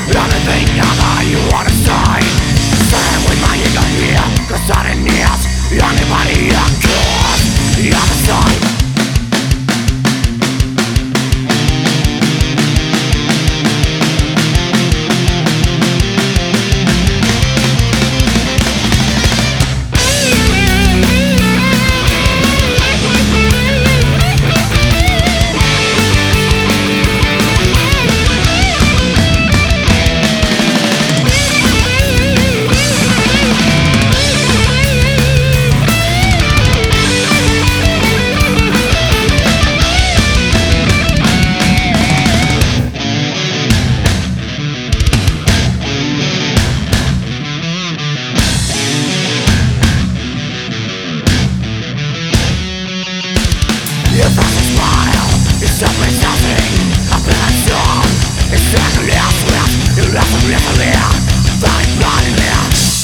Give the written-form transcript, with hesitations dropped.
Everything that you wanna say, say it with my ego here, 'cause I didn't need anybody else. The other side. Your face smile, it's simply something I've been song. It's exactly as with you left me there, but it's not in there.